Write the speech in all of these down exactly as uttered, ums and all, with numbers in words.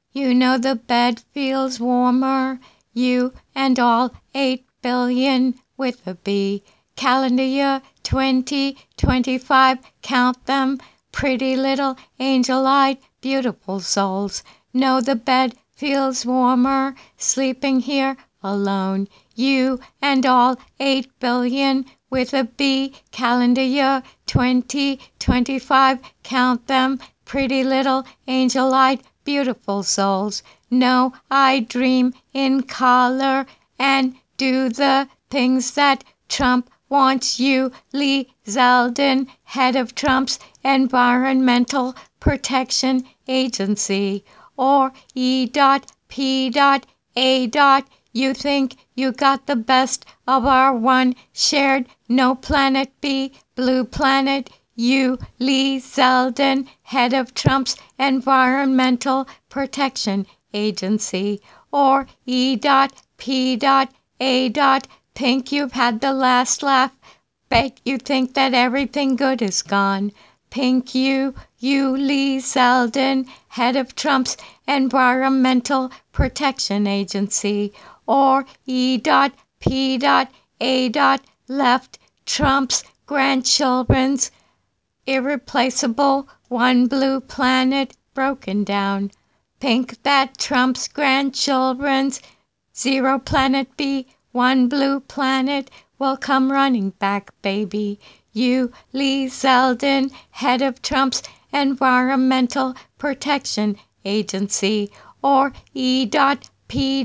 You know the bed feels warmer. You and all eight billion with a B. Calendar year twenty twenty-five, count them. Pretty little angel-eyed, beautiful souls. Know the bed feels warmer, sleeping here alone. You and all eight billion with a B. Calendar year twenty twenty-five, count them. Pretty little angel-eyed, beautiful souls. Know I dream in color and do the things that Trump wants you. Lee Zeldin, head of Trump's Environmental Protection Agency. Or E. P. A. You think you got the best of our one shared no planet B, blue planet. You, Lee Zeldin, head of Trump's Environmental Protection Agency. Or E. P. A. Think you've had the last laugh. Bet you think that everything good is gone. Pink you, you Lee Zeldin, head of Trump's Environmental Protection Agency. Or E. P. A. Left Trump's grandchildren's irreplaceable one blue planet broken down. Pink that Trump's grandchildren's zero planet B, one blue planet will come running back, baby. You, Lee Zeldin, head of Trump's Environmental Protection Agency. Or E. P.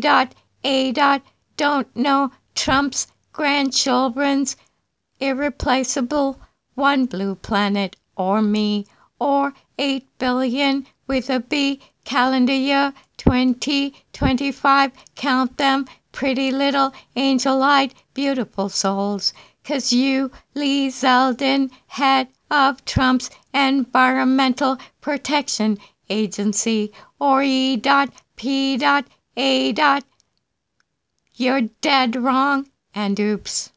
A. Don't know Trump's grandchildren's irreplaceable one blue planet or me. Or eight billion with a B, calendar year twenty twenty-five, count them. Pretty little angel-eyed, beautiful souls. 'Cause you, Lee Zeldin, head of Trump's Environmental Protection Agency. Or E. P. A. You're dead wrong and oops.